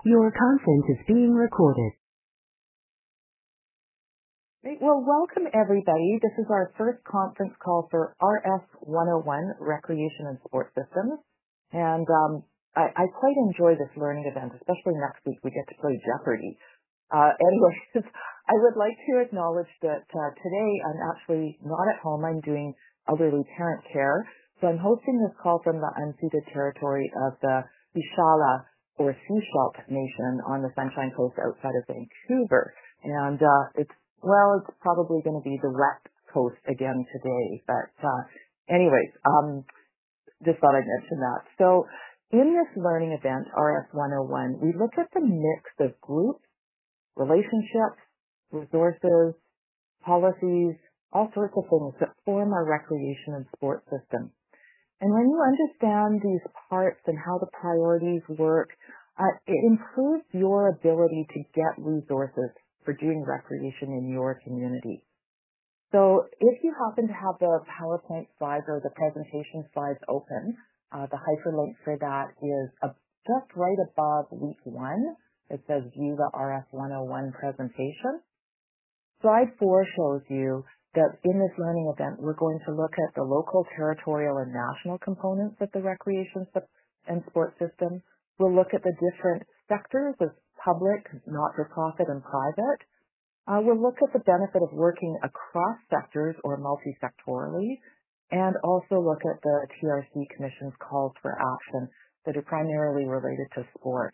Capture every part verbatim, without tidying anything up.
Your content is being recorded. Great. Well, welcome everybody. This is our first conference call for R S one oh one, Recreation and Sport Systems. And um, I, I quite enjoy this learning event, especially next week we get to play Jeopardy! Uh, anyways, I would like to acknowledge that uh, today I'm actually not at home. I'm doing elderly parent care. So I'm hosting this call from the unceded territory of the Bishala or Sechelt Nation on the Sunshine Coast outside of Vancouver. And uh, it's, well, it's probably going to be the wet coast again today. But uh, anyways, um, just thought I'd mention that. So in this learning event, R S one oh one, we look at the mix of groups, relationships, resources, policies, all sorts of things that form our recreation and sport system. And when you understand these parts and how the priorities work, uh, it improves your ability to get resources for doing recreation in your community. So if you happen to have the PowerPoint slides or the presentation slides open, uh, the hyperlink for that is uh, just right above week one. It says view the R S one oh one presentation. Slide four shows you that in this learning event, we're going to look at the local, territorial, and national components of the recreation and sport system. We'll look at the different sectors of public, not-for-profit, and private. Uh, we'll look at the benefit of working across sectors or multi-sectorally, and also look at the T R C Commission's calls for action that are primarily related to sport.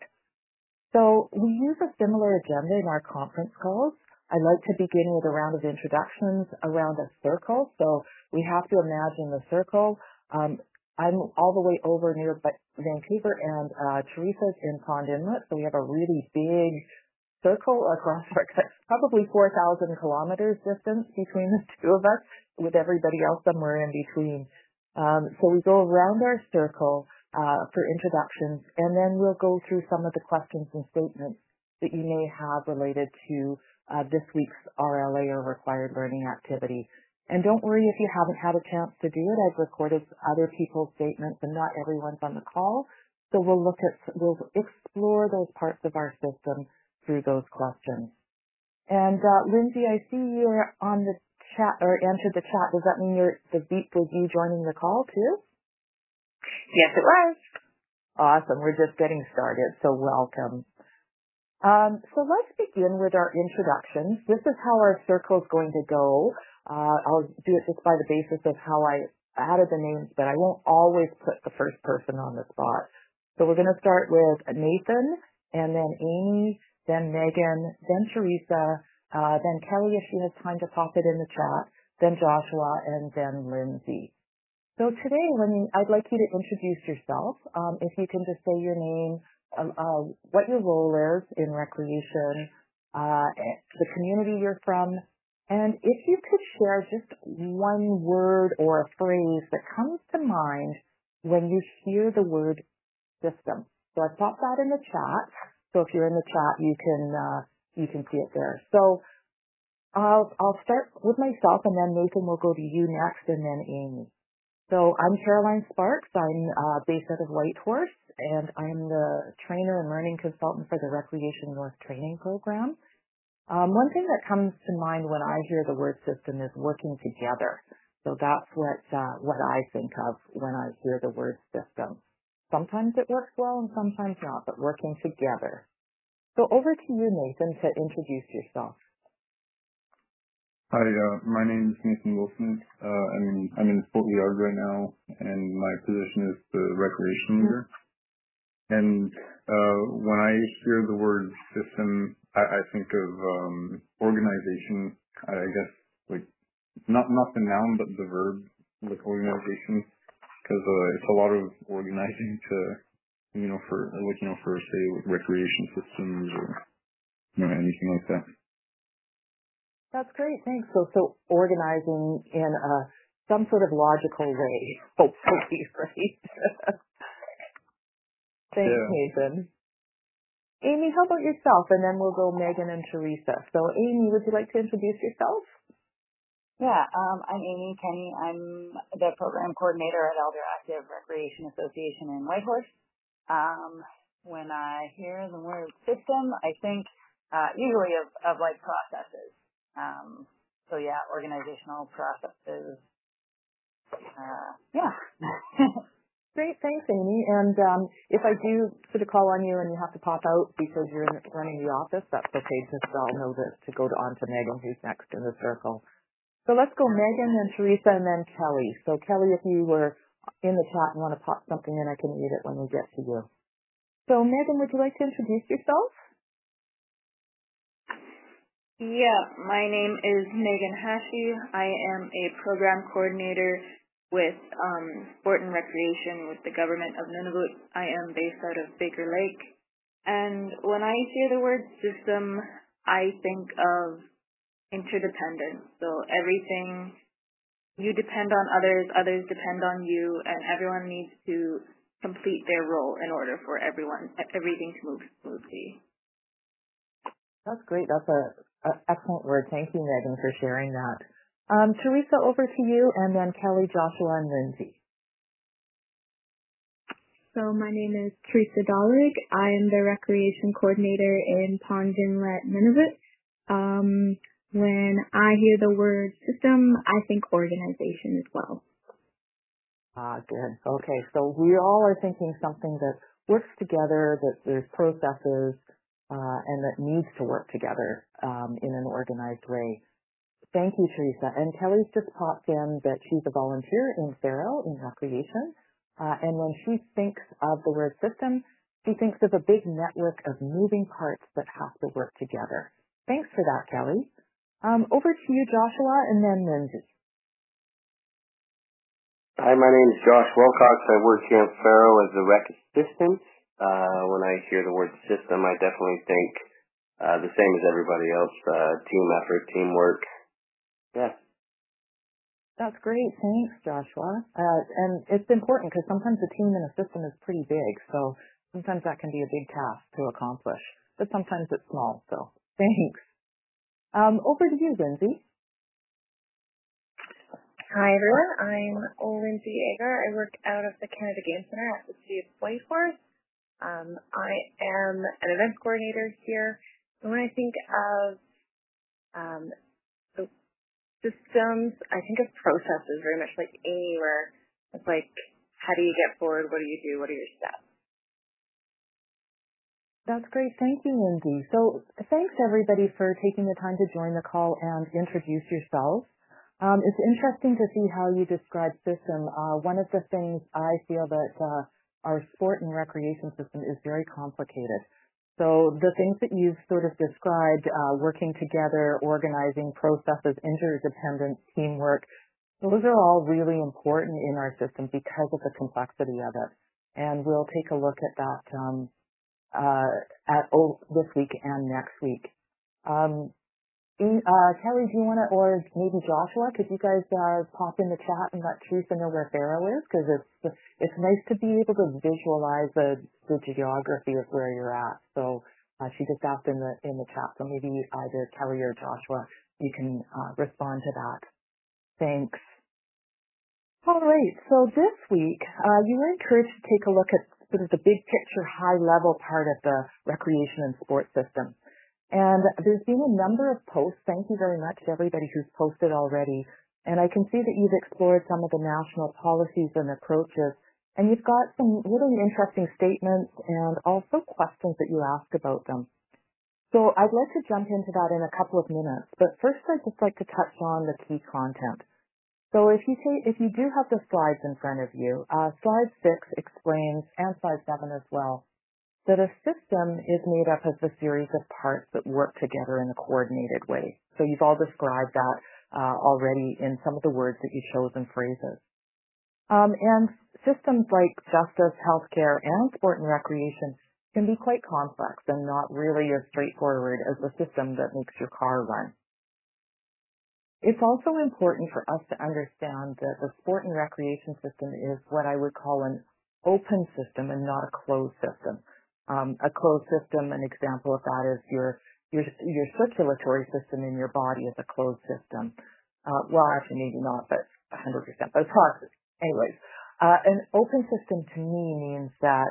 So we use a similar agenda in our conference calls. I like to begin with a round of introductions around a circle. So we have to imagine the circle. Um, I'm all the way over near Vancouver, and uh, Teresa's in Pond Inlet. So we have a really big circle across our, probably four thousand kilometers distance between the two of us, with everybody else somewhere in between. Um, so we go around our circle uh, for introductions, and then we'll go through some of the questions and statements that you may have related to uh, this week's R L A or required learning activity. And don't worry if you haven't had a chance to do it. I've recorded other people's statements, and not everyone's on the call. So we'll look at, we'll explore those parts of our system through those questions. And uh, Lindsay, I see you're on the chat or entered the chat. Does that mean you're the beat was you joining the call too? Yes, it was. Awesome. We're just getting started, so welcome. Um, so let's begin with our introductions. This is how our circle is going to go. Uh, I'll do it just by the basis of how I added the names, but I won't always put the first person on the spot. So we're going to start with Nathan, and then Amy, then Megan, then Teresa, uh, then Kelly if she has time to pop it in the chat, then Joshua, and then Lindsay. So today, when you, I'd like you to introduce yourself. Um, if you can just say your name, uh, uh, what your role is in recreation, uh, the community you're from, and if you could share just one word or a phrase that comes to mind when you hear the word system. So I've popped that in the chat. So if you're in the chat, you can uh, you can see it there. So I'll I'll start with myself, and then Nathan will go to you next, and then Amy. So I'm Caroline Sparks. I'm uh, based out of Whitehorse, and I'm the trainer and learning consultant for the Recreation North Training Program. Um, one thing that comes to mind when I hear the word system is working together. So that's what uh, what I think of when I hear the word system. Sometimes it works well and sometimes not, but working together. So over to you, Nathan, to introduce yourself. Hi, uh, my name is Nathan Wilson. Uh, I'm, I'm in Fort Liard right now, and my position is the recreation leader. Mm-hmm. And uh, when I hear the word system, I, I think of um, organization. I guess like not not the noun, but the verb, like organization, because uh, it's a lot of organizing to, you know, for like you know for say like recreation systems or you know anything like that. That's great, thanks. So, so organizing in a, some sort of logical way, hopefully, right? Thanks, yeah. Nathan. Amy, how about yourself? And then we'll go Megan and Teresa. So, Amy, would you like to introduce yourself? Yeah, um, I'm Amy Kenny. I'm the program coordinator at Elder Active Recreation Association in Whitehorse. Um, when I hear the word system, I think uh, usually of, of like processes. Um, so yeah, organizational processes. Uh, yeah. Great, thanks, Amy. And um, if I do sort of call on you and you have to pop out because you're in, running the office, that's okay. Just I'll know that to go to, on to Megan, who's next in the circle. So let's go Megan, then Teresa, and then Kelly. So Kelly, if you were in the chat and want to pop something in, I can read it when we get to you. So Megan, would you like to introduce yourself? Yeah, my name is Megan Hashi. I am a program coordinator with um, sport and recreation with the government of Nunavut. I am based out of Baker Lake. And when I hear the word system, I think of interdependence. So everything, you depend on others, others depend on you, and everyone needs to complete their role in order for everyone, everything to move smoothly. That's great. That's a, a excellent word. Thank you, Megan, for sharing that. Um, Teresa, over to you, and then Kelly, Joshua, and Lindsay. So my name is Teresa Dollig. I am the recreation coordinator in Pond Inlet, Nunavut. Um, when I hear the word system, I think organization as well. Ah, good. Okay, so we all are thinking something that works together, that there's processes, uh, and that needs to work together um, in an organized way. Thank you, Teresa. And Kelly's just popped in that she's a volunteer in Faro in recreation. Uh, and when she thinks of the word system, she thinks of a big network of moving parts that have to work together. Thanks for that, Kelly. Um, over to you, Joshua, and then Lindsay. Hi, my name is Josh Wilcox. I work here in Faro as a rec assistant. Uh, when I hear the word system, I definitely think uh, the same as everybody else, uh, team effort, teamwork. Yeah. That's great. Thanks, Joshua. Uh, and it's important because sometimes a team in a system is pretty big, so sometimes that can be a big task to accomplish. But sometimes it's small, so thanks. Um, over to you, Lindsay. Hi, everyone. I'm Lindsay Agar. I work out of the Canada Game Centre at the City of Whitehorse. Um, I am an events coordinator here. And when I think of um, the systems, I think of processes very much like Amy, where it's like, how do you get forward? What do you do? What are your steps? That's great. Thank you, Lindsay. So thanks, everybody, for taking the time to join the call and introduce yourselves. Um, it's interesting to see how you describe system. Uh, one of the things I feel that uh, our sport and recreation system is very complicated. So the things that you've sort of described, uh, working together, organizing processes, interdependence, teamwork, those are all really important in our system because of the complexity of it. And we'll take a look at that um, uh, at oh, this week and next week. Um, Uh, Kelly, do you want to, or maybe Joshua, could you guys uh, pop in the chat and let Teresa know where Faro is? Because it's it's nice to be able to visualize the, the geography of where you're at. So uh, she just asked in the in the chat. So maybe either Kelly or Joshua, you can uh, respond to that. Thanks. All right. So this week, uh, you were encouraged to take a look at sort of the big picture, high level part of the recreation and sports system. And there's been a number of posts. Thank you very much to everybody who's posted already. And I can see that you've explored some of the national policies and approaches. And you've got some really interesting statements and also questions that you ask about them. So I'd like to jump into that in a couple of minutes. But first, I'd just like to touch on the key content. So if you take, if you do have the slides in front of you, uh, slide six explains, and slide seven as well, that a system is made up of a series of parts that work together in a coordinated way. So you've all described that uh, already in some of the words that you chose and phrases. Um, and systems like justice, healthcare, and sport and recreation can be quite complex and not really as straightforward as the system that makes your car run. It's also important for us to understand that the sport and recreation system is what I would call an open system and not a closed system. Um, a closed system, an example of that is your your your circulatory system in your body is a closed system. Uh, well, actually, maybe not, but one hundred percent. But approximately. Anyways, uh, an open system to me means that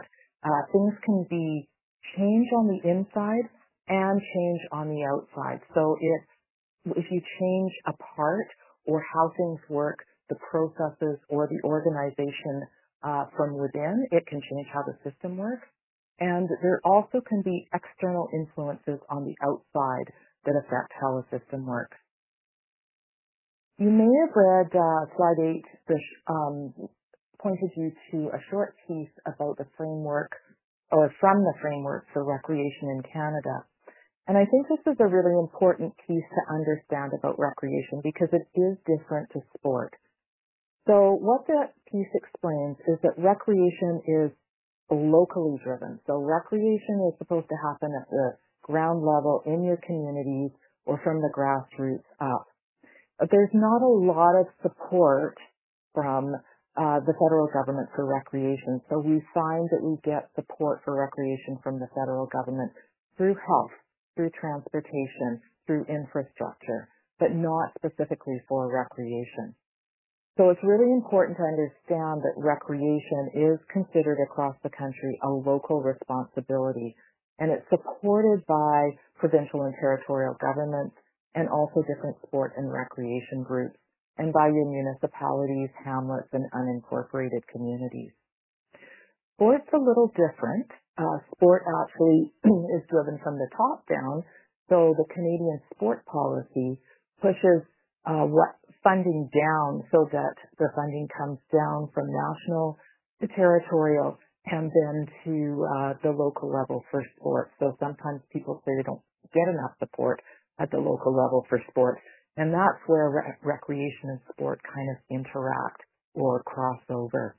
Uh, things can be changed on the inside and change on the outside. So if, if you change a part or how things work, the processes or the organization uh, from within, it can change how the system works. And there also can be external influences on the outside that affect how a system works. You may have read uh, slide eight, which um, pointed you to a short piece about the framework, or from the framework for recreation in Canada. And I think this is a really important piece to understand about recreation because it is different to sport. So what that piece explains is that recreation is locally driven. So recreation is supposed to happen at the ground level in your communities or from the grassroots up. But there's not a lot of support from uh, the federal government for recreation. So we find that we get support for recreation from the federal government through health, through transportation, through infrastructure, but not specifically for recreation. So it's really important to understand that recreation is considered across the country a local responsibility, and it's supported by provincial and territorial governments and also different sport and recreation groups, and by your municipalities, hamlets, and unincorporated communities. Sport's a little different. Uh, sport actually is driven from the top down, so the Canadian sport policy pushes uh, what funding down so that the funding comes down from national to territorial and then to uh, the local level for sport. So sometimes people say they don't get enough support at the local level for sport, and that's where re- recreation and sport kind of interact or cross over.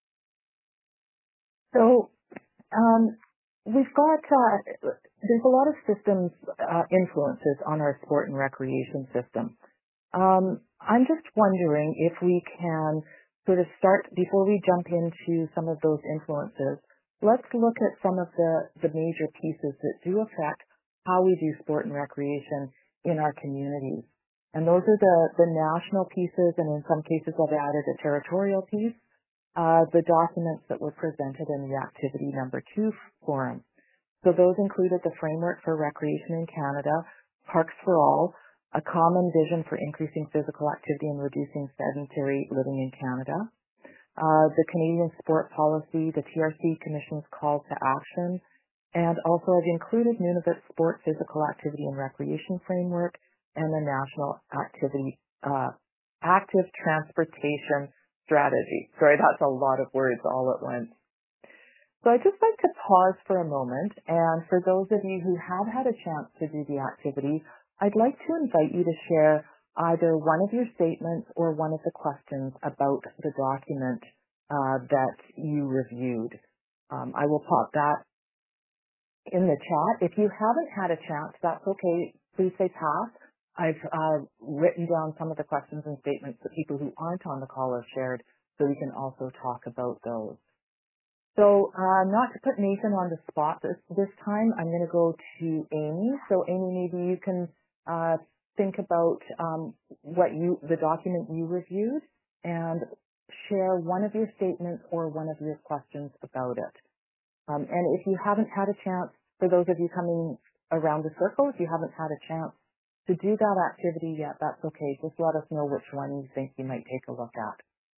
So um, we've got, uh, there's a lot of systems uh, influences on our sport and recreation system. Um, I'm just wondering if we can sort of start, before we jump into some of those influences, let's look at some of the, the major pieces that do affect how we do sport and recreation in our communities. And those are the, the national pieces, and in some cases I've added a territorial piece, uh, the documents that were presented in the activity number two forum. So those included the Framework for Recreation in Canada, Parks for All, a common vision for increasing physical activity and reducing sedentary living in Canada, uh, the Canadian Sport Policy, the T R C Commission's call to action, and also I've included Nunavut Sport Physical Activity and Recreation Framework and the National Activity uh, Active Transportation Strategy. Sorry, that's a lot of words all at once. So I'd just like to pause for a moment, and for those of you who have had a chance to do the activity, I'd like to invite you to share either one of your statements or one of the questions about the document uh, that you reviewed. Um, I will pop that in the chat. If you haven't had a chance, that's okay. Please say pass. I've uh, written down some of the questions and statements that people who aren't on the call have shared, so we can also talk about those. So uh, not to put Nathan on the spot this, this time, I'm going to go to Amy. So Amy, maybe you can uh, think about um, what you, the document you reviewed, and share one of your statements or one of your questions about it. Um, and if you haven't had a chance, for those of you coming around the circle, if you haven't had a chance to do that activity yet, that's okay. Just let us know which one you think you might take a look at.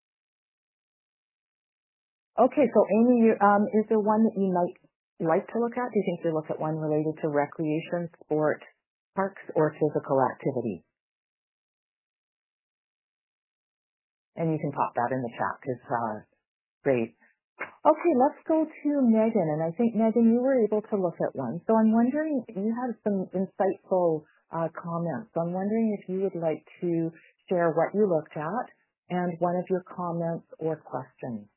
Okay, so Amy, you, um, is there one that you might like to look at? Do you think you'll look at one related to recreation, sport, parks, or physical activity? And you can pop that in the chat, because uh, great. Okay, let's go to Megan, and I think, Megan, you were able to look at one. So I'm wondering, you had some insightful uh, comments. So I'm wondering if you would like to share what you looked at and one of your comments or questions.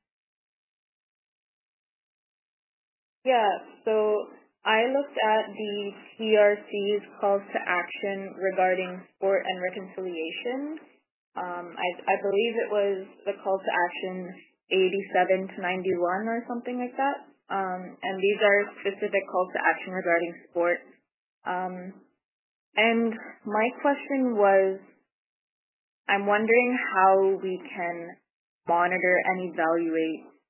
Yeah, so I looked at the T R C's calls to action regarding sport and reconciliation. Um, I, I believe it was the call to action eighty-seven to ninety-one or something like that. Um, and these are specific calls to action regarding sport. Um, and my question was, I'm wondering how we can monitor and evaluate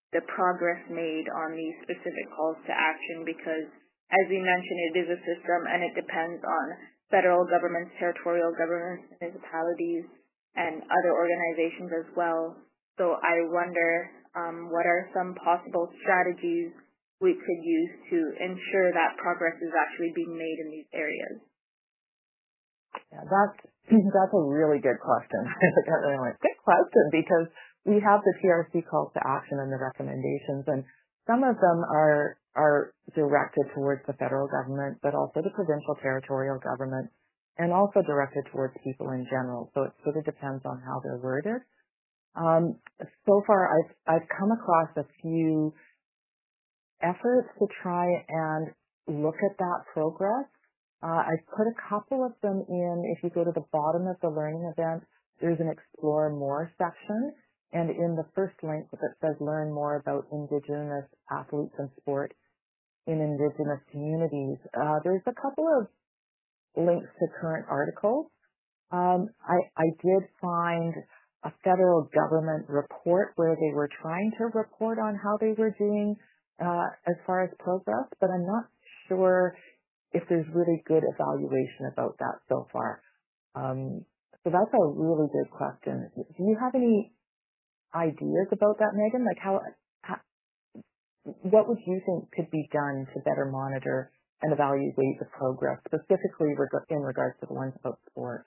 the progress made on these specific calls to action, because as we mentioned, it is a system and it depends on federal governments, territorial governments, municipalities, and other organizations as well. So I wonder um, what are some possible strategies we could use to ensure that progress is actually being made in these areas? Yeah, that's that's a really good question. Good question, because we have the T R C calls to action and the recommendations, and some of them are are directed towards the federal government, but also the provincial territorial government, and also directed towards people in general. So it sort of depends on how they're worded. Um, so far, I've I've come across a few efforts to try and look at that progress. Uh, I've put a couple of them in. If you go to the bottom of the learning event, there's an Explore More section. And in the first link that says Learn More About Indigenous Athletes and Sport in Indigenous Communities, uh, there's a couple of links to current articles. Um, I, I did find a federal government report where they were trying to report on how they were doing uh, as far as progress, but I'm not sure if there's really good evaluation about that so far. Um, so that's a really good question. Do you have any ideas about that, Megan? Like how, how, what would you think could be done to better monitor and evaluate the progress, specifically reg- in regards to the ones about sport?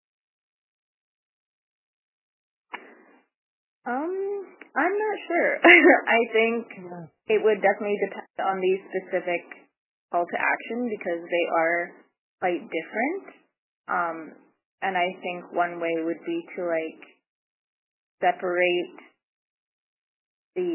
Um, I'm not sure. I think Yeah. it would definitely depend on these specific call to action because they are quite different. Um, and I think one way would be to like separate the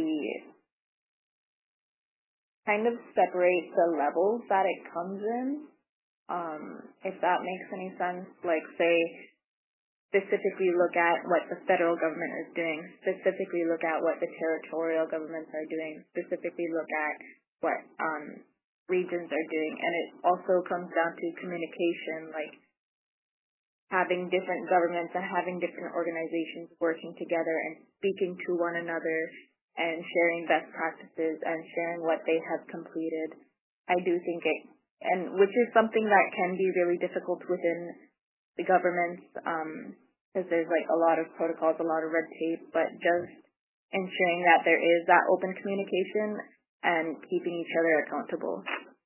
kind of separate the levels that it comes in. Um, if that makes any sense, like say specifically look at what the federal government is doing, specifically look at what the territorial governments are doing, specifically look at what um, regions are doing. And it also comes down to communication, like having different governments and having different organizations working together and speaking to one another and sharing best practices and sharing what they have completed. I do think it, and which is something that can be really difficult within the governments, um, because there's like a lot of protocols, a lot of red tape, but just ensuring that there is that open communication and keeping each other accountable.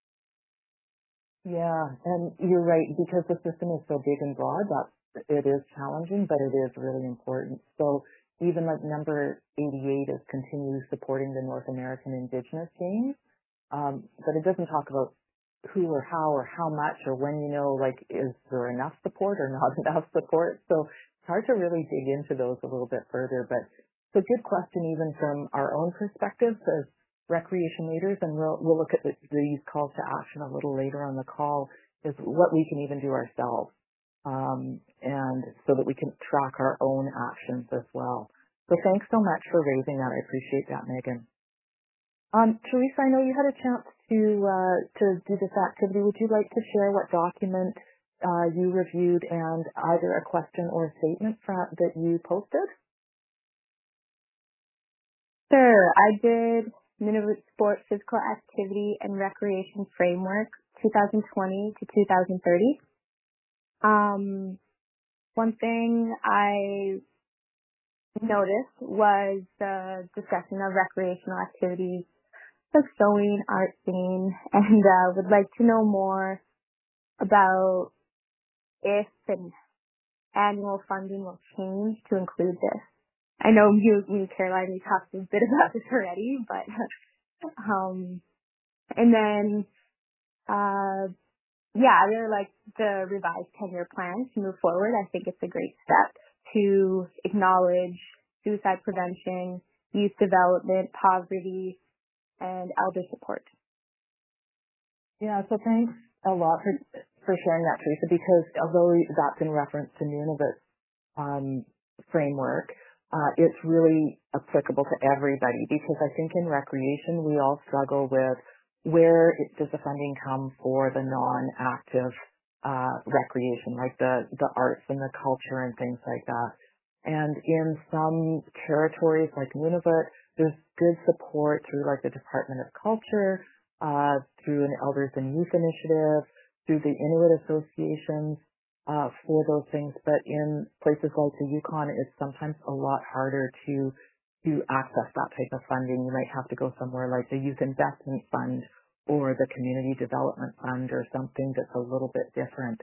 Yeah, and you're right, because the system is so big and broad, that it is challenging, but it is really important. So even like number eighty-eight is continue supporting the North American Indigenous Games, um, but it doesn't talk about who or how or how much or when, you know, like, is there enough support or not enough support? So it's hard to really dig into those a little bit further, but it's a good question even from our own perspective as recreation leaders, and we'll, we'll look at the, these calls to action a little later on the call, is what we can even do ourselves, um, and so that we can track our own actions as well. So thanks so much for raising that. I appreciate that, Megan. Um, Teresa, I know you had a chance to uh, to do this activity. Would you like to share what document uh, you reviewed and either a question or a statement from, that you posted? Sure. I did Nunavut Sport Physical Activity and Recreation Framework twenty twenty to two thousand thirty. Um, one thing I noticed was the discussion of recreational activities, like sewing, art, singing, and uh, would like to know more about if an annual funding will change to include this. I know you, me, Caroline, we talked a bit about this already, but um, and then uh, yeah, I really like the revised ten-year plan to move forward. I think it's a great step to acknowledge suicide prevention, youth development, poverty, and elder support. Yeah, so thanks a lot for for sharing that, Teresa, because although that's in reference to Nunavut's um, framework, uh, it's really applicable to everybody, because I think in recreation we all struggle with where it, does the funding come for the non-active uh, recreation, like the, the arts and the culture and things like that. And in some territories like Nunavut, there's good support through like the Department of Culture, uh, through an Elders and Youth Initiative, through the Inuit associations, uh, for those things. But in places like the Yukon, it's sometimes a lot harder to, to access that type of funding. You might have to go somewhere like the Youth Investment Fund or the Community Development Fund or something that's a little bit different.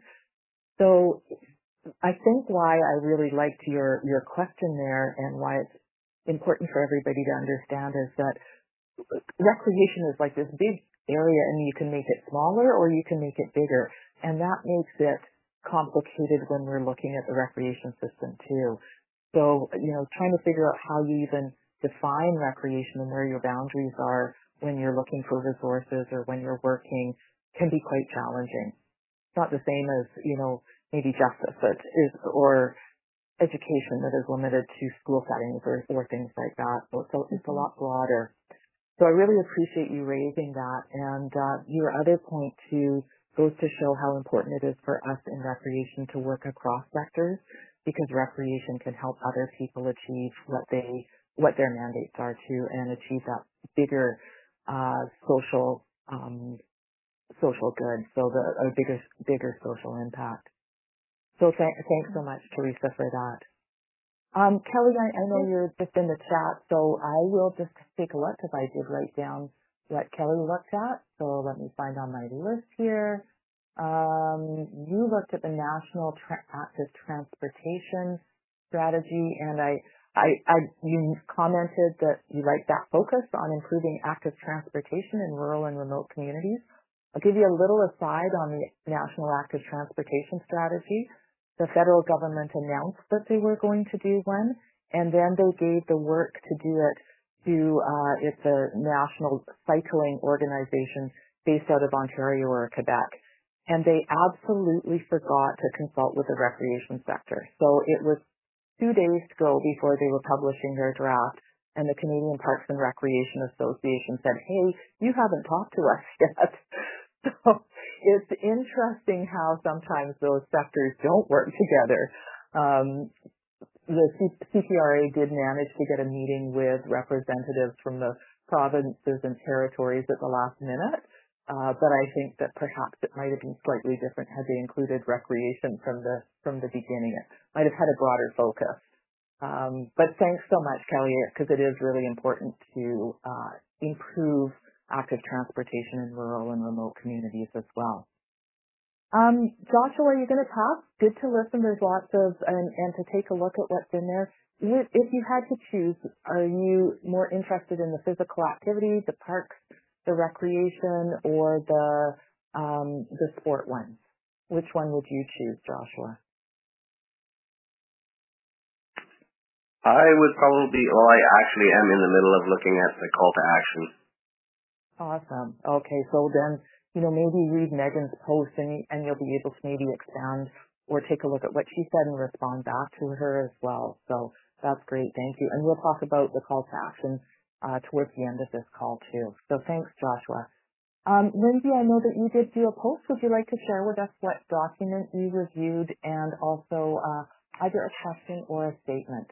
So I think why I really liked your, your question there and why it's important for everybody to understand is that recreation is like this big area and you can make it smaller or you can make it bigger. And that makes it complicated when we're looking at the recreation system too. So, you know, trying to figure out how you even define recreation and where your boundaries are when you're looking for resources or when you're working can be quite challenging. It's not the same as, you know, maybe justice that is, or education that is limited to school settings or, or things like that. So, so it's a lot broader. So I really appreciate you raising that. And uh, your other point too goes to show how important it is for us in recreation to work across sectors, because recreation can help other people achieve what they, what their mandates are too, and achieve that bigger uh, social um, social good. So the a bigger bigger social impact. So th- thanks so much, Teresa, for that. Um, Kelly, I, I know you're just in the chat, so I will just take a look because I did write down what Kelly looked at. So let me find on my list here. Um, you looked at the National Tra- Active Transportation Strategy, and I, I, I, you commented that you like that focus on improving active transportation in rural and remote communities. I'll give you a little aside on the National Active Transportation Strategy. The federal government announced that they were going to do one, and then they gave the work to do it to, uh, it's a national cycling organization based out of Ontario or Quebec. And they absolutely forgot to consult with the recreation sector. So it was two days to go before they were publishing their draft, and the Canadian Parks and Recreation Association said, hey, you haven't talked to us yet. So it's interesting how sometimes those sectors don't work together. Um, the C P R A did manage to get a meeting with representatives from the provinces and territories at the last minute, uh, but I think that perhaps it might have been slightly different had they included recreation from the from the beginning. It might have had a broader focus. Um, but thanks so much, Kelly, because it is really important to uh, improve active transportation in rural and remote communities as well. Um, Joshua, are you going to talk? Good to listen. There's lots of, and, and to take a look at what's in there. If you had to choose, are you more interested in the physical activity, the parks, the recreation, or the um, the sport ones? Which one would you choose, Joshua? I would probably, well, I actually am in the middle of looking at the call to action. Awesome. Okay, so then, you know, maybe read Megan's post and, and you'll be able to maybe expand or take a look at what she said and respond back to her as well. So that's great. Thank you. And we'll talk about the call to action uh, towards the end of this call too. So thanks, Joshua. Um, Lindsay, I know that you did do a post. Would you like to share with us what document you reviewed and also uh, either a question or a statement?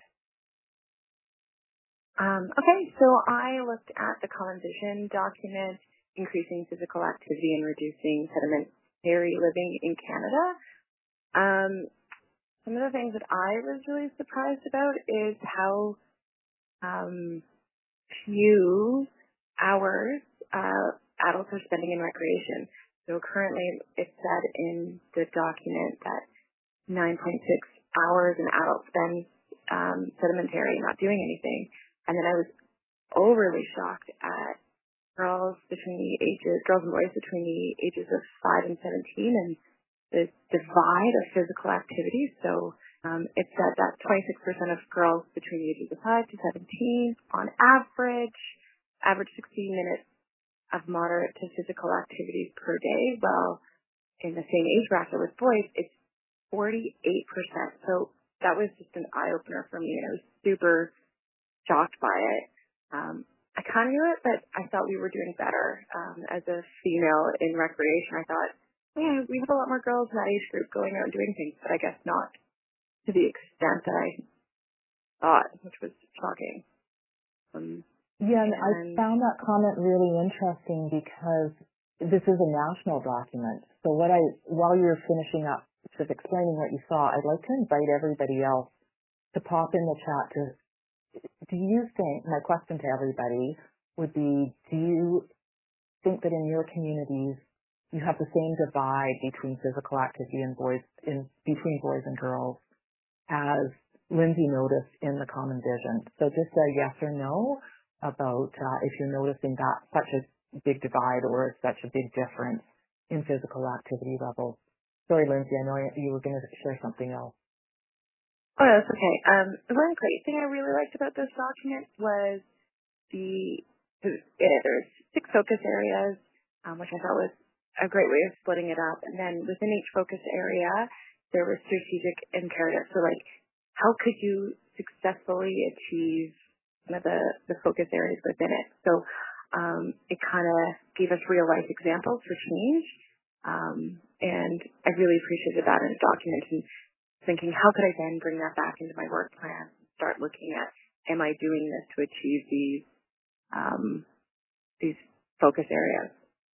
Um, okay, so I looked at the Common Vision document, Increasing Physical Activity and Reducing Sedentary Living in Canada. Um, some of the things that I was really surprised about is how um, few hours uh, adults are spending in recreation. So currently it said in the document that nine point six hours an adult spends um, sedentary, not doing anything. And then I was overly shocked at girls between the ages, girls and boys between the ages of five and seventeen, and the divide of physical activity. So um, it said that twenty-six percent of girls between the ages of five to seventeen, on average, average sixty minutes of moderate to physical activities per day. Well, in the same age bracket with boys, it's forty-eight percent. So that was just an eye-opener for me. I was super shocked by it. Um, I kind of knew it, but I thought we were doing better. Um, as a female in recreation, I thought, yeah, we have a lot more girls in that age group going out and doing things, but I guess not to the extent that I thought, which was shocking. Um, Yeah, and, and I found that comment really interesting because this is a national document. So what I, while you're finishing up, sort of explaining what you saw, I'd like to invite everybody else to pop in the chat to, do you think, my question to everybody would be, do you think that in your communities you have the same divide between physical activity and boys, in between boys and girls as Lindsay noticed in the Common Vision? So just a yes or no about uh, if you're noticing that such a big divide or such a big difference in physical activity levels. Sorry, Lindsay, I know you were going to share something else. Oh, that's okay. Um, the one great thing I really liked about this document was the, the yeah, there's six focus areas, um, which I thought was a great way of splitting it up. And then within each focus area, there were strategic imperatives. So, like, how could you successfully achieve one of the, the focus areas within it? So, um, it kind of gave us real-life examples for change. Um, and I really appreciated that in the document and thinking, how could I then bring that back into my work plan? Start looking at, am I doing this to achieve these um, these focus areas?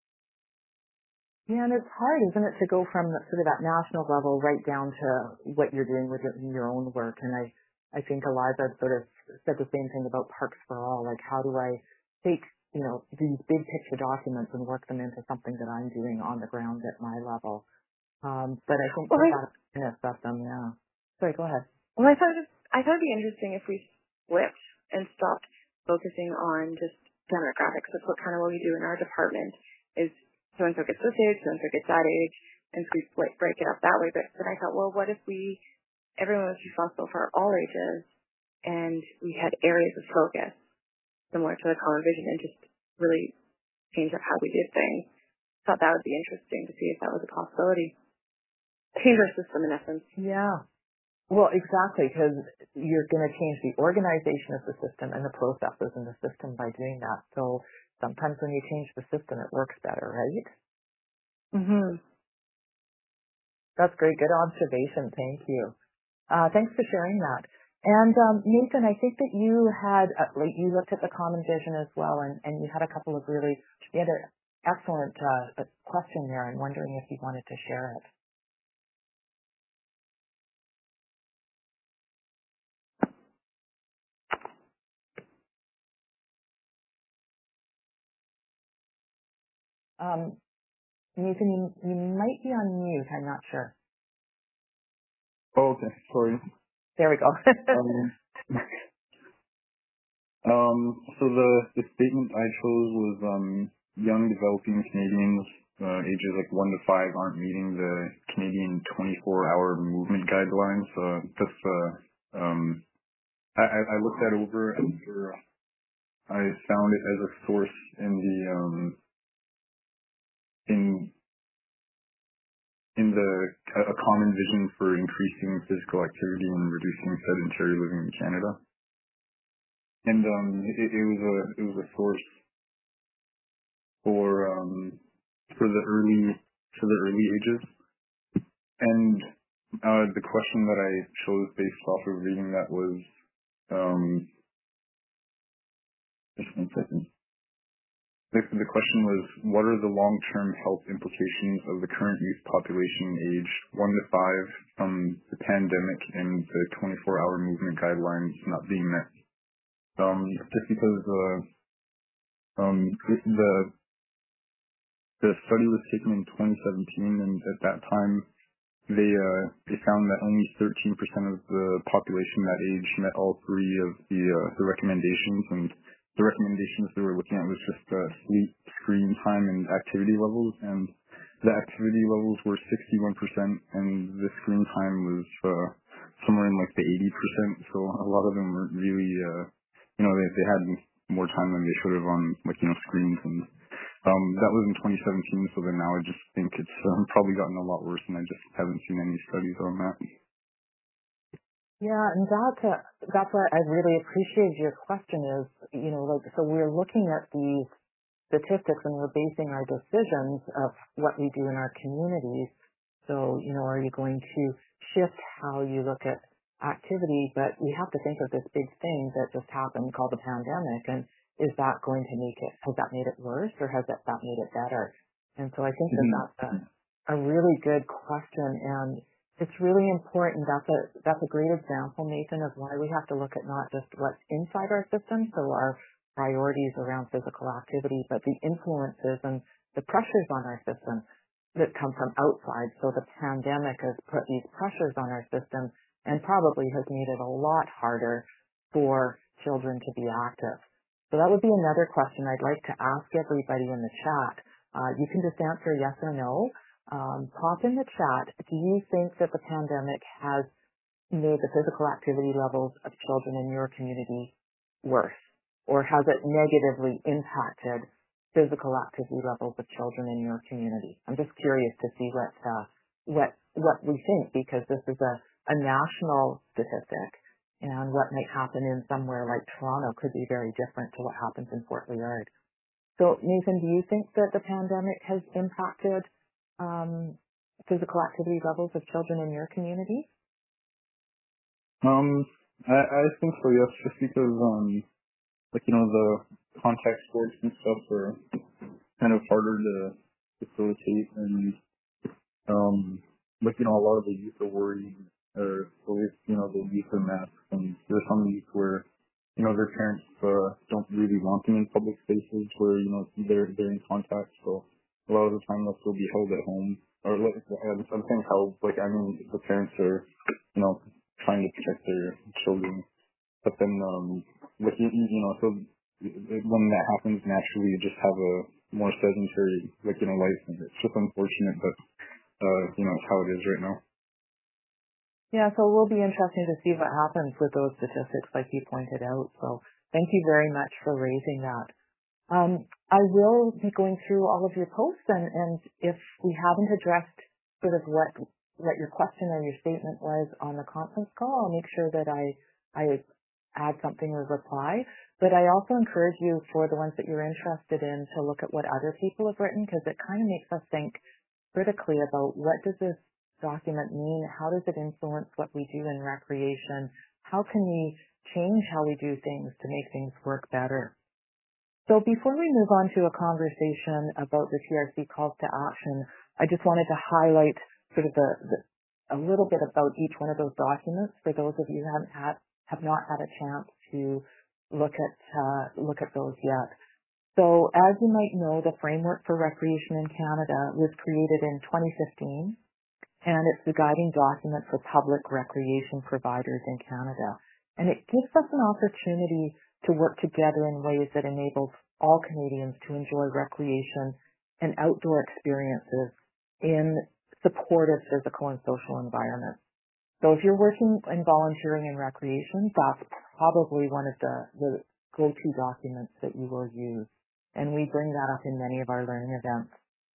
Yeah, and it's hard, isn't it, to go from sort of that national level right down to what you're doing with your, your own work. And I, I think Eliza sort of said the same thing about Parks for All. Like, how do I take, you know, these big picture documents and work them into something that I'm doing on the ground at my level? Um, but I think well, that kind of stuff them, yeah. Sorry, go ahead. Well, I thought it, I thought it'd be interesting if we flipped and stopped focusing on just demographics. That's what kind of what we do in our department is so and so gets this age, so and so gets that age, and so we split, break it up that way. But then I thought, well, what if we everyone was responsible for all ages, and we had areas of focus similar to the Common Vision, and just really change up how we did things. I thought that would be interesting to see if that was a possibility. Change our system, in essence. Yeah. Well, exactly, because you're going to change the organization of the system and the processes in the system by doing that. So sometimes when you change the system, it works better, right? Mm-hmm. That's great. Good observation. Thank you. Uh, thanks for sharing that. And um, Nathan, I think that you had, uh, like, you looked at the Common Vision as well, and, and you had a couple of really, you had an excellent uh, question there. I'm wondering if you wanted to share it. Um, Nathan, you, you might be on mute. I'm not sure. Oh, okay. Sorry. There we go. um, um, so the, the statement I chose was um, young developing Canadians uh, ages like one to five aren't meeting the Canadian twenty-four hour movement guidelines. Uh, that's, uh, um, I, I looked that over and I found it as a source in the um, in in the a common vision for increasing physical activity and reducing sedentary living in Canada, and um, it, it was a it was a source for um, for the early for the early ages, and uh, the question that I chose based off of reading that was um, just one second. The, the question was, what are the long-term health implications of the current youth population age one to five from the pandemic and the twenty-four hour movement guidelines not being met? Um, just because uh, um, the the study was taken in twenty seventeen, and at that time they uh, they found that only thirteen percent of the population that age met all three of the uh, the recommendations, and the recommendations they were looking at was just uh, sleep, screen time, and activity levels. And the activity levels were sixty-one percent, and the screen time was uh, somewhere in like the eighty percent. So a lot of them were really, uh, you know, they they had more time than they should have on, like, you know, screens. And um, that was in twenty seventeen. So then now I just think it's um, probably gotten a lot worse, and I just haven't seen any studies on that. Yeah, and that's, uh, that's why I really appreciate your question is, you know, like, so we're looking at these statistics and we're basing our decisions of what we do in our communities. So, you know, are you going to shift how you look at activity? But we have to think of this big thing that just happened called the pandemic. And is that going to make it, has that made it worse or has that, that made it better? And so I think that that's a, a really good question, and it's really important. That's a, that's a great example, Nathan, of why we have to look at not just what's inside our system, so our priorities around physical activity, but the influences and the pressures on our system that come from outside. So the pandemic has put these pressures on our system and probably has made it a lot harder for children to be active. So that would be another question I'd like to ask everybody in the chat. Uh, you can just answer yes or no. Um, pop in the chat. Do you think that the pandemic has made the physical activity levels of children in your community worse? Or has it negatively impacted physical activity levels of children in your community? I'm just curious to see what uh, what what we think, because this is a, a national statistic, and what might happen in somewhere like Toronto could be very different to what happens in Fort Liard. So, Nathan, do you think that the pandemic has impacted um, physical activity levels of children in your community? Um, I, I think so, yes, just because, um, like, you know, the contact sports and stuff are kind of harder to facilitate, and, um, like, you know, a lot of the youth are worried, or at least, you know, the youth are masks, and there's some youth where, you know, their parents uh, don't really want them in public spaces where, you know, they're, they're in contact, so a lot of the time they'll still be held at home. Or, like, I'm saying held, like, I mean, the parents are, you know, trying to protect their children. But then, um, like, you, you know, so when that happens, naturally you just have a more sedentary, like, you know, life. And it's just unfortunate, but, uh, you know, it's how it is right now. Yeah, so it will be interesting to see what happens with those statistics, like you pointed out. So thank you very much for raising that. Um, I will be going through all of your posts, and, and if we haven't addressed sort of what what your question or your statement was on the conference call, I'll make sure that I I add something or reply. But I also encourage you, for the ones that you're interested in, to look at what other people have written, because it kind of makes us think critically about what does this document mean? How does it influence what we do in recreation? How can we change how we do things to make things work better? So before we move on to a conversation about the T R C calls to action, I just wanted to highlight sort of the, the a little bit about each one of those documents for those of you who haven't had have not had a chance to look at uh, look at those yet. So as you might know, the Framework for Recreation in Canada was created in twenty fifteen. And it's the guiding document for public recreation providers in Canada. And it gives us an opportunity to work together in ways that enables all Canadians to enjoy recreation and outdoor experiences in supportive physical and social environments. So if you're working and volunteering in recreation, that's probably one of the, the go-to documents that you will use. And we bring that up in many of our learning events.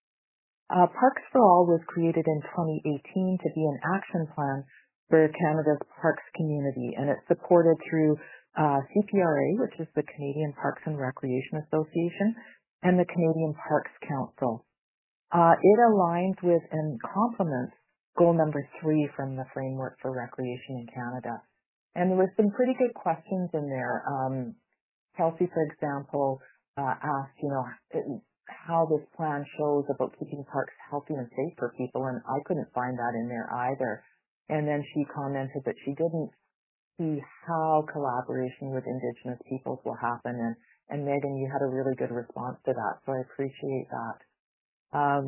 Uh, Parks for All was created in twenty eighteen to be an action plan for Canada's parks community, and it's supported through uh, C P R A, which is the Canadian Parks and Recreation Association, and the Canadian Parks Council. Uh, it aligns with and complements goal number three from the Framework for Recreation in Canada. And there were some pretty good questions in there. Um, Kelsey, for example, uh, asked, you know, it, how this plan shows about keeping parks healthy and safe for people, and I couldn't find that in there either. And then she commented that she didn't see how collaboration with Indigenous peoples will happen, and, and Megan, you had a really good response to that, so I appreciate that. Um,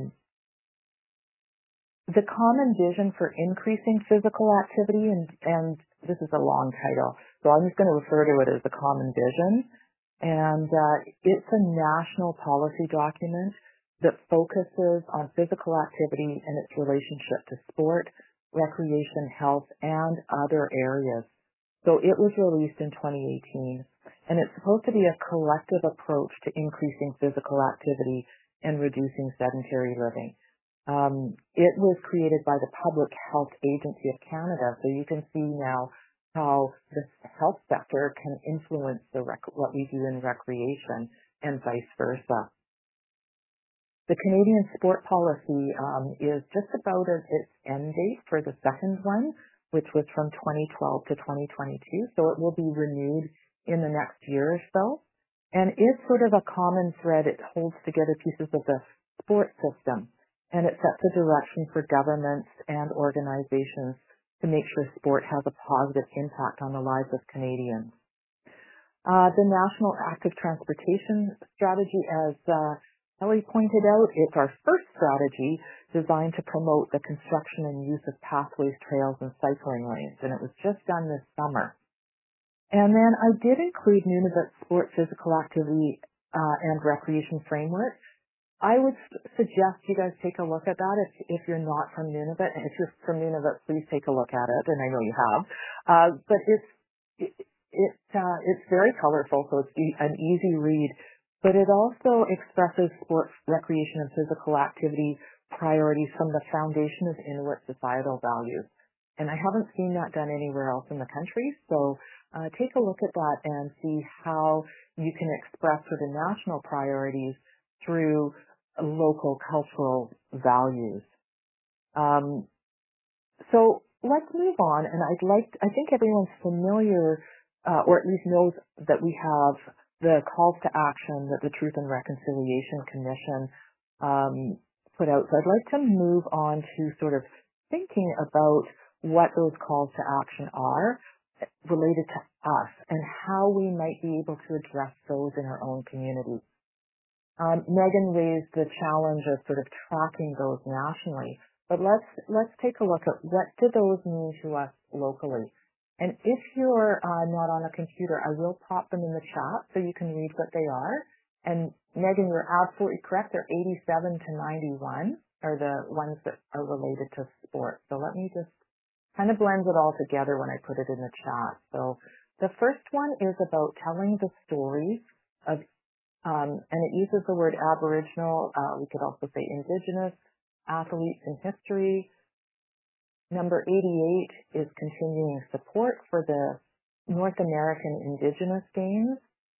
the common vision for increasing physical activity, and, and this is a long title, so I'm just going to refer to it as the common vision. And uh, it's a national policy document that focuses on physical activity and its relationship to sport, recreation, health, and other areas. So it was released in twenty eighteen, and it's supposed to be a collective approach to increasing physical activity and reducing sedentary living. Um, it was created by the Public Health Agency of Canada, so you can see now how the health sector can influence the rec- what we do in recreation and vice versa. The Canadian Sport Policy um, is just about at its end date for the second one, which was from twenty twelve to twenty twenty-two, so it will be renewed in the next year or so. And it's sort of a common thread. It holds together pieces of the sports system, and it sets a direction for governments and organizations to make sure sport has a positive impact on the lives of Canadians. Uh, the National Active Transportation Strategy, as uh, Ellie pointed out, it's our first strategy designed to promote the construction and use of pathways, trails, and cycling lanes, and it was just done this summer. And then I did include Nunavut Sport Physical Activity uh, and Recreation Framework. I would suggest you guys take a look at that if, if you're not from Nunavut. And if you're from Nunavut, please take a look at it, and I know you have. Uh, but it's it, it uh, it's very colorful, so it's e- an easy read. But it also expresses sports, recreation, and physical activity priorities from the foundation of Inuit societal values. And I haven't seen that done anywhere else in the country, so Uh, take a look at that and see how you can express sort of national priorities through local cultural values. Um, so let's move on, and I'd like, I think everyone's familiar, uh, or at least knows that we have the calls to action that the Truth and Reconciliation Commission um, put out. So I'd like to move on to sort of thinking about what those calls to action are related to us and how we might be able to address those in our own community. Um, Megan raised the challenge of sort of tracking those nationally, but let's let's take a look at what do those mean to us locally. And if you're uh, not on a computer, I will pop them in the chat so you can read what they are. And Megan, you're absolutely correct. They're eighty-seven to ninety-one are the ones that are related to sport. So let me just kind of blends it all together when I put it in the chat. So the first one is about telling the stories of, um, and it uses the word Aboriginal, uh, we could also say Indigenous, athletes in history. Number eighty-eight is continuing support for the North American Indigenous Games.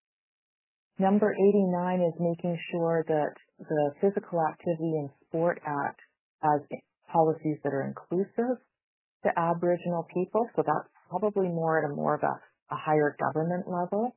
Number eighty-nine is making sure that the Physical Activity and Sport Act has policies that are inclusive to Aboriginal people, so that's probably more at a more of a, a higher government level.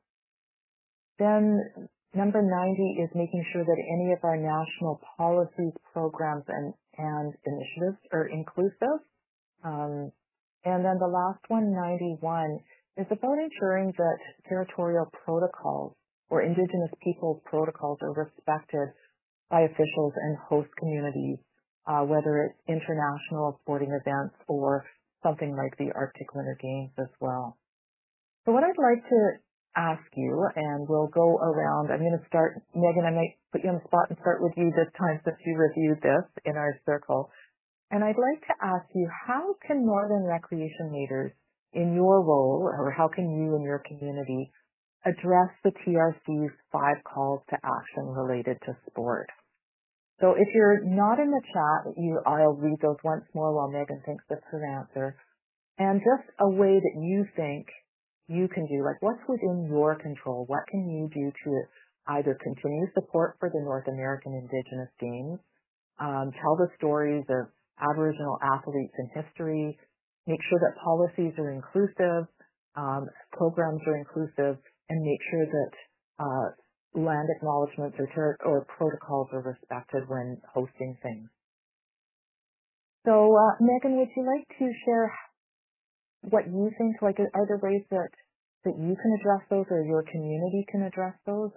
Then number ninety is making sure that any of our national policies, programs, and, and initiatives are inclusive. Um, and then the last one, ninety-one, is about ensuring that territorial protocols or Indigenous peoples' protocols are respected by officials and host communities, uh, whether it's international sporting events or something like the Arctic Winter Games as well. So what I'd like to ask you, and we'll go around, I'm going to start, Megan, I might put you on the spot and start with you this time since you reviewed this in our circle. And I'd like to ask you, how can Northern recreation leaders in your role, or how can you and your community address the T R C's five calls to action related to sport? So if you're not in the chat, you, I'll read those once more while Megan thinks of her answer. And just a way that you think you can do, like what's within your control? What can you do to either continue support for the North American Indigenous Games, um, tell the stories of Aboriginal athletes in history, make sure that policies are inclusive, um, programs are inclusive, and make sure that uh, land acknowledgements or, ter- or protocols are respected when hosting things. So, uh, Megan, would you like to share what you think? Like, are there ways that, that you can address those or your community can address those?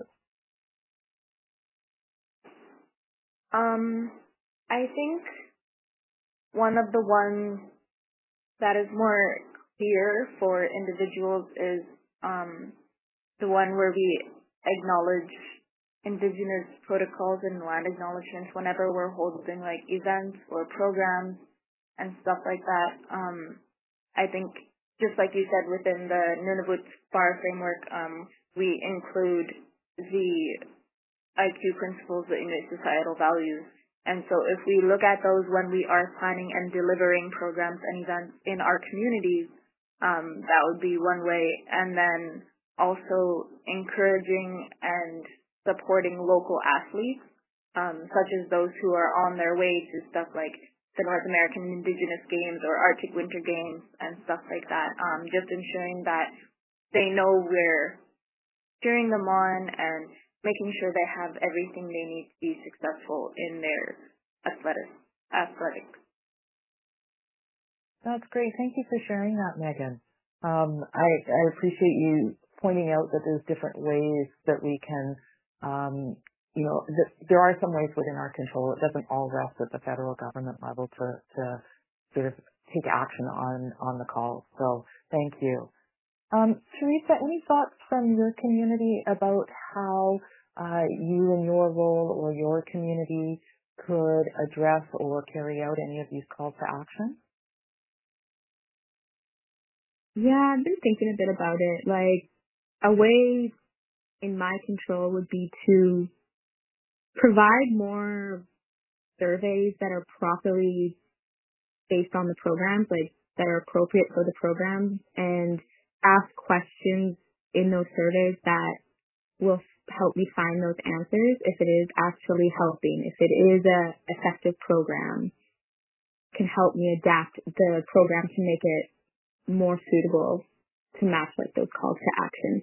Um, I think one of the ones that is more clear for individuals is um, the one where we acknowledge Indigenous protocols and land acknowledgements whenever we're holding like events or programs and stuff like that. Um, I think just like you said, within the Nunavut SPAR framework, um, we include the I Q principles, the Inuit societal values. And so if we look at those when we are planning and delivering programs and events in our communities, um, that would be one way. And then also encouraging and supporting local athletes, um, such as those who are on their way to stuff like the North American Indigenous Games or Arctic Winter Games and stuff like that. Um, just ensuring that they know where cheering them on and making sure they have everything they need to be successful in their athletic, athletics. That's great. Thank you for sharing that, Megan. Um, I, I appreciate you pointing out that there's different ways that we can, um, you know, th- there are some ways within our control. It doesn't all rest at the federal government level to, to sort of take action on, on the calls. So thank you. Um, Teresa, any thoughts from your community about how uh, you in your role or your community could address or carry out any of these calls to action? Yeah, I've been thinking a bit about it. Like, a way in my control would be to provide more surveys that are properly based on the programs, like that are appropriate for the program, and ask questions in those surveys that will help me find those answers if it is actually helping, if it is a effective program, can help me adapt the program to make it more suitable to match like those calls to action.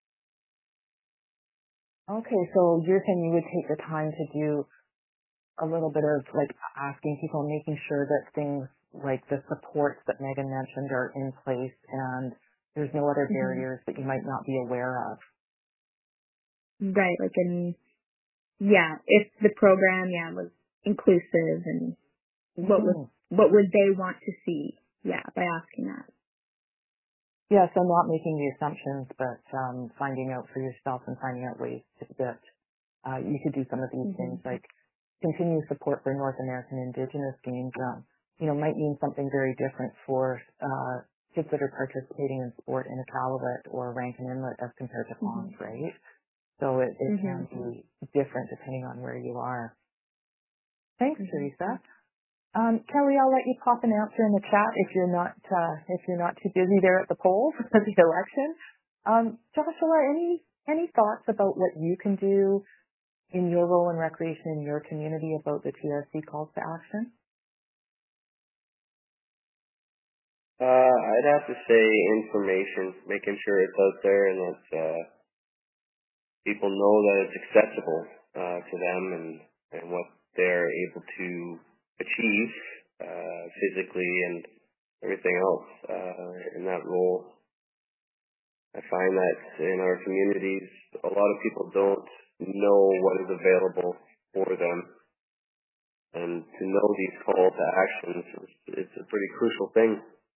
Okay, so you're saying you would take the time to do a little bit of like asking people, making sure that things like the supports that Megan mentioned are in place and there's no other barriers mm-hmm. that you might not be aware of. Right, like in, yeah, if the program, yeah, was inclusive and what mm-hmm. would, what would they want to see? Yeah, by asking that. Yeah, so not making the assumptions, but um, finding out for yourself and finding out ways to, that uh, you could do some of these mm-hmm. things, like continued support for North American Indigenous games. Um, you know, might mean something very different for uh, kids that are participating in sport in Iqaluit or Rankin Inlet as compared to Ponds, mm-hmm. right? So it, it mm-hmm. can be different depending on where you are. Thanks, mm-hmm. Teresa. Um, Kelly, I'll let you pop an answer in the chat if you're not uh, if you're not too busy there at the polls for the election. Um, Joshua, any any thoughts about what you can do in your role in recreation in your community about the T R C calls to action? Uh, I'd have to say information, making sure it's out there and that uh, people know that it's accessible uh, to them and, and what they're able to achieve uh, physically and everything else uh, in that role. I find that in our communities, a lot of people don't know what is available for them, and to know these call to actions is it's a pretty crucial thing.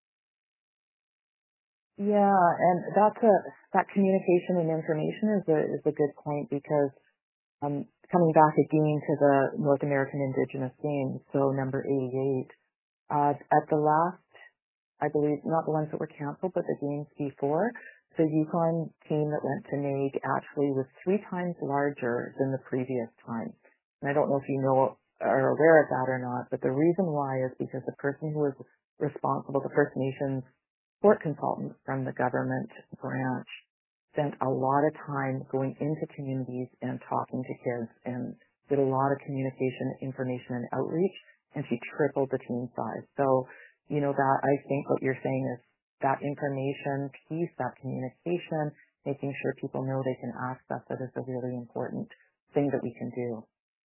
Yeah, and that's a that communication and information is a is a good point because um, coming back again to the North American Indigenous Games, so number eighty-eight, uh, at the last, I believe, not the ones that were canceled, but the games before, the Yukon team that went to N A G actually was three times larger than the previous time. And I don't know if you know are aware of that or not, but the reason why is because the person who was responsible, the First Nations sport consultant from the government branch, spent a lot of time going into communities and talking to kids and did a lot of communication, information, and outreach, and she tripled the team size. So, you know, that I think what you're saying is that information piece, that communication, making sure people know they can access it is a really important thing that we can do.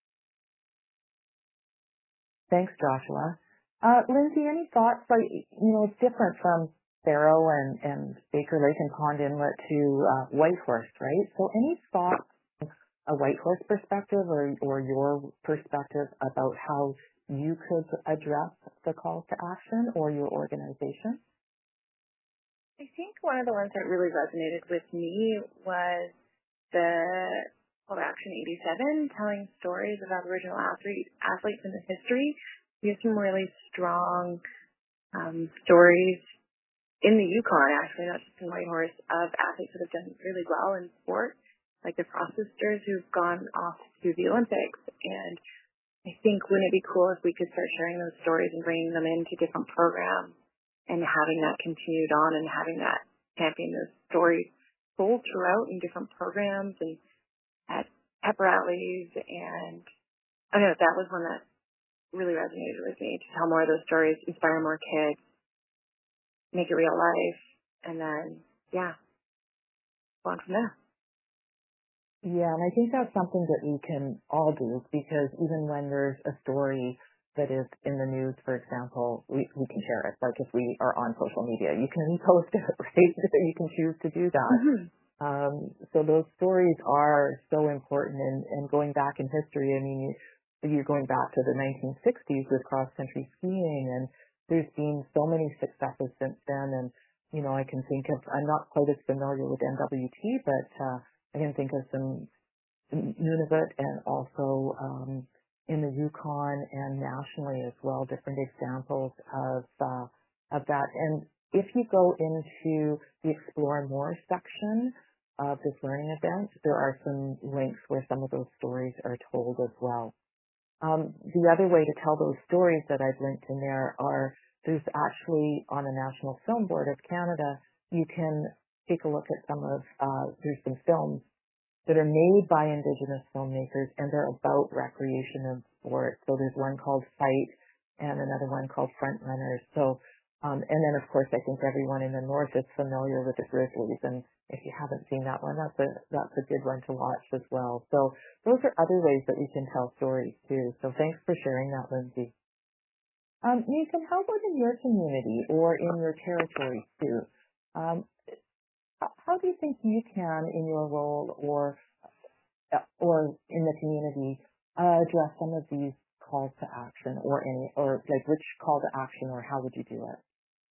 Thanks, Joshua. Uh, Lindsay, any thoughts? Like, you know, it's different from Faro and, and Baker Lake and Pond Inlet to uh, Whitehorse, right? So any thoughts from a Whitehorse perspective or, or your perspective about how you could address the calls to action or your organization? I think one of the ones that really resonated with me was the call to action eighty-seven, telling stories of Aboriginal athlete, athletes in the history. We have some really strong um, stories in the Yukon, actually, not just in Whitehorse, of athletes that have done really well in sport, like the Frost sisters who've gone off to the Olympics. And I think wouldn't it be cool if we could start sharing those stories and bringing them into different programs and having that continued on and having that champion those stories told throughout in different programs and at pep rallies. And I don't know, that was one that really resonated with me, to tell more of those stories, inspire more kids, make it real life, and then, yeah, go on from there. Yeah, and I think that's something that we can all do, because even when there's a story that is in the news, for example, we, we can share it. Like if we are on social media, you can repost it, right? You can choose to do that. Mm-hmm. Um, so those stories are so important, and, and going back in history, I mean, you're going back to the nineteen sixties with cross-country skiing, and there's been so many successes since then. And, you know, I can think of, I'm not quite as familiar with N W T, but uh, I can think of some Nunavut and also um, in the Yukon and nationally as well, different examples of uh, of that. And if you go into the Explore More section of this learning event, there are some links where some of those stories are told as well. Um, the other way to tell those stories that I've linked in there are, there's actually on the National Film Board of Canada, you can take a look at some of, uh, there's some films that are made by Indigenous filmmakers, and they're about recreation and sport. So there's one called Fight and another one called Front Runners. So, um, and then of course I think everyone in the North is familiar with the Grizzlies, and if you haven't seen that one, that's a that's a good one to watch as well. So those are other ways that we can tell stories too. So thanks for sharing that, Lindsay. Um, Nathan, how about in your community or in your territory too? Um, how do you think you can, in your role or or in the community, uh, address some of these calls to action, or any, or like which call to action, or how would you do it?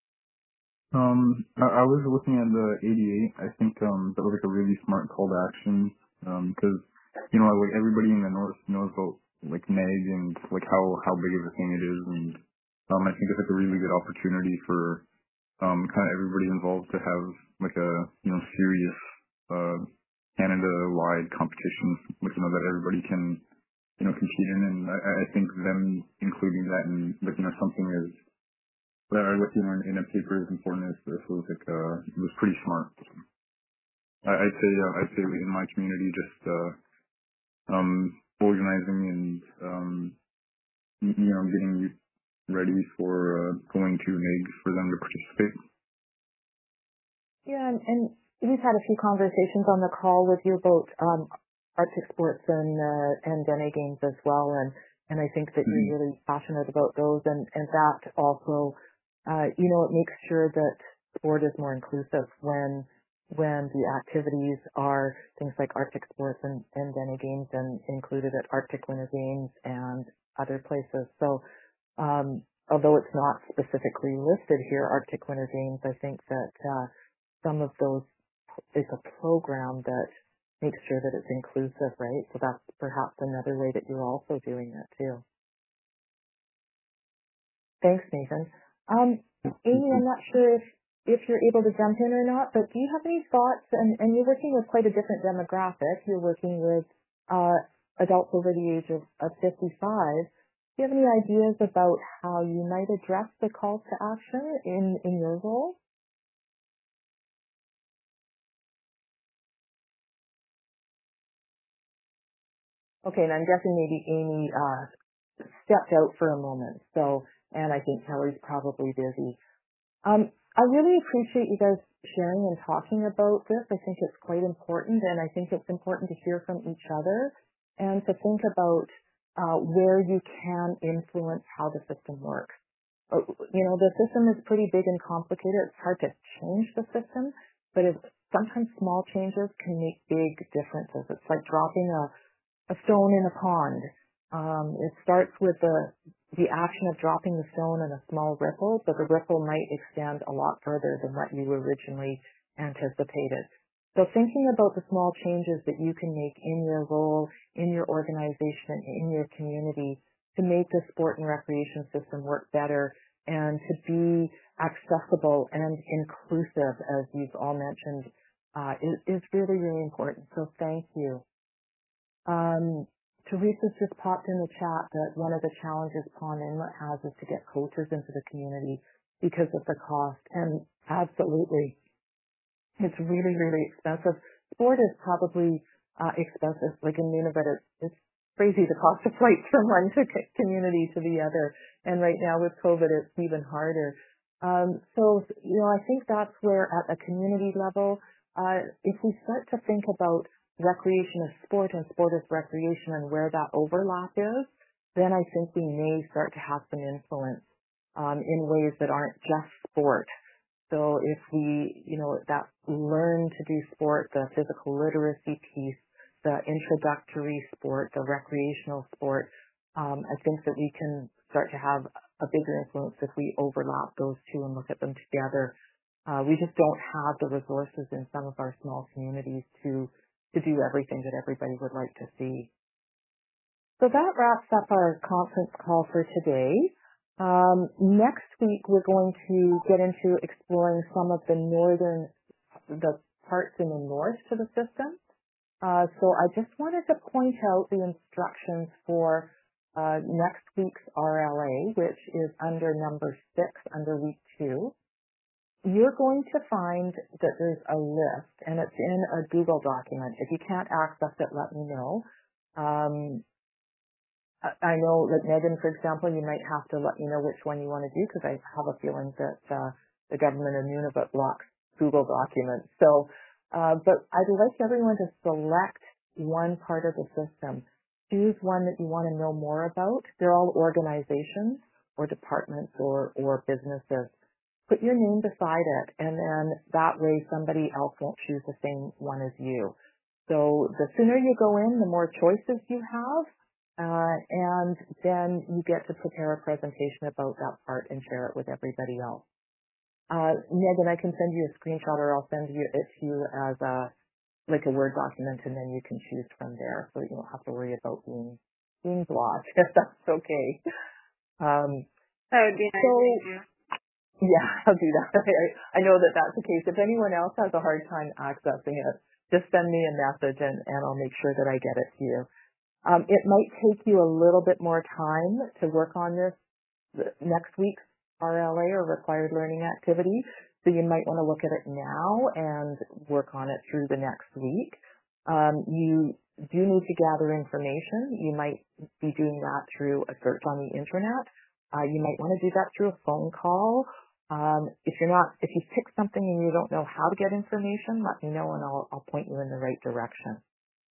Um, I, I was looking at the eighty-eight. I think um, that was like a really smart call to action, um, because you know, like everybody in the North knows about like N E G and like how how big of a thing it is, and um, I think it's like a really good opportunity for um, kind of everybody involved to have like a you know serious uh, Canada-wide competition, like you know that everybody can you know compete in, and I, I think them including that in like you know something as that I looked in, in a paper as important as this was like uh it was pretty smart. I, I'd say uh, I'd say in my community just uh um organizing and um you know getting ready for uh, going to N E G for them to participate. Yeah, and, and we've had a few conversations on the call with you about um, Arctic sports and uh, and Dene games as well, and and I think that Mm-hmm. you're really passionate about those, and and that also, uh, you know, it makes sure that sport is more inclusive when when the activities are things like Arctic sports and and Dene games, and included at Arctic Winter Games and other places. So, um, although it's not specifically listed here, Arctic Winter Games, I think that. Uh, some of those is a program that makes sure that it's inclusive, right? So that's perhaps another way that you're also doing that too. Thanks, Nathan. Um, Amy, I'm not sure if, if you're able to jump in or not, but do you have any thoughts? And, and you're working with quite a different demographic. You're working with uh, adults over the age of, of fifty-five. Do you have any ideas about how you might address the calls to action in, in your role? Okay, and I'm guessing maybe Amy uh, stepped out for a moment. So, and I think Kelly's probably busy. Um, I really appreciate you guys sharing and talking about this. I think it's quite important, and I think it's important to hear from each other and to think about uh, where you can influence how the system works. Uh, you know, the system is pretty big and complicated. It's hard to change the system, but if, sometimes small changes can make big differences. It's like dropping a a stone in a pond. Um, it starts with the the action of dropping the stone in a small ripple, but the ripple might extend a lot further than what you originally anticipated. So thinking about the small changes that you can make in your role, in your organization, in your community to make the sport and recreation system work better and to be accessible and inclusive, as you've all mentioned, uh, is, is really, really important. So thank you. Um, Teresa's just popped in the chat that one of the challenges Pond Inlet has is to get coaches into the community because of the cost. And absolutely, it's really, really expensive. Sport is probably uh, expensive. Like in Nunavut, it's, it's crazy the cost of flights from one to community to the other. And right now with COVID, it's even harder. Um, so, you know, I think that's where at a community level, uh, if we start to think about recreation is sport and sport is recreation and where that overlap is, then I think we may start to have some influence um, in ways that aren't just sport. So if we, you know, that learn to do sport, the physical literacy piece, the introductory sport, the recreational sport, um, I think that we can start to have a bigger influence if we overlap those two and look at them together. Uh, we just don't have the resources in some of our small communities to to do everything that everybody would like to see. So that wraps up our conference call for today. Um, next week, we're going to get into exploring some of the northern, the parts in the north to the system. Uh, so I just wanted to point out the instructions for uh, next week's R L A, which is under number six, under week two. You're going to find that there's a list, and it's in a Google document. If you can't access it, let me know. Um, I know that Megan, for example, you might have to let me know which one you want to do because I have a feeling that uh, the government of Nunavut blocks Google documents. So, uh, but I'd like everyone to select one part of the system. Choose one that you want to know more about. They're all organizations or departments or, or businesses. Put your name beside it, and then that way somebody else won't choose the same one as you. So the sooner you go in, the more choices you have. Uh, and then you get to prepare a presentation about that part and share it with everybody else. Uh, Megan, I can send you a screenshot or I'll send you it to you as a, like a Word document and then you can choose from there so you don't have to worry about being, being blocked, if that's okay. Um, that would be nice. So, yeah, I'll do that. I, I know that that's the case. If anyone else has a hard time accessing it, just send me a message and, and I'll make sure that I get it to you. Um, it might take you a little bit more time to work on this next week's R L A or required learning activity, so you might want to look at it now and work on it through the next week. Um, you do need to gather information. You might be doing that through a search on the internet. Uh, you might want to do that through a phone call. Um, if you're not, if you pick something and you don't know how to get information, let me know and I'll, I'll point you in the right direction.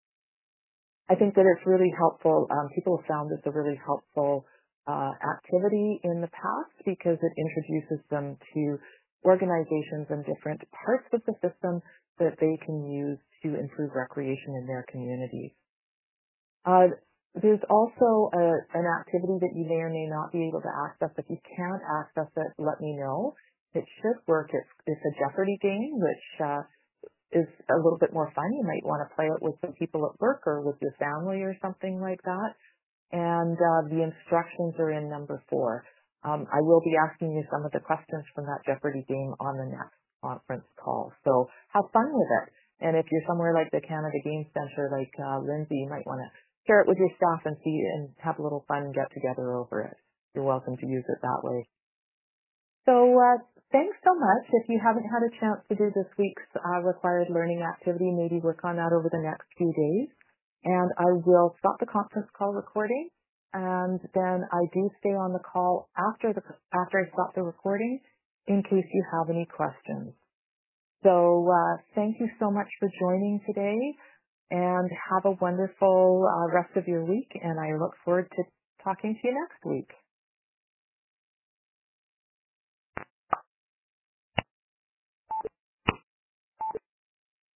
I think that it's really helpful. Um, people have found this a really helpful uh, activity in the past because it introduces them to organizations and different parts of the system that they can use to improve recreation in their communities. Uh, there's also a, an activity that you may or may not be able to access. If you can't access it, let me know. It should work. It's, it's a Jeopardy game, which uh, is a little bit more fun. You might want to play it with some people at work or with your family or something like that. And uh, the instructions are in number four. Um, I will be asking you some of the questions from that Jeopardy game on the next conference call. So have fun with it. And if you're somewhere like the Canada Game Centre, like uh, Lindsay, you might want to share it with your staff and see and have a little fun get together over it. You're welcome to use it that way. So uh, thanks so much. If you haven't had a chance to do this week's uh, required learning activity, maybe work on that over the next few days. And I will stop the conference call recording, and then I do stay on the call after the after I stop the recording in case you have any questions. So uh, thank you so much for joining today, and have a wonderful uh, rest of your week, and I look forward to talking to you next week.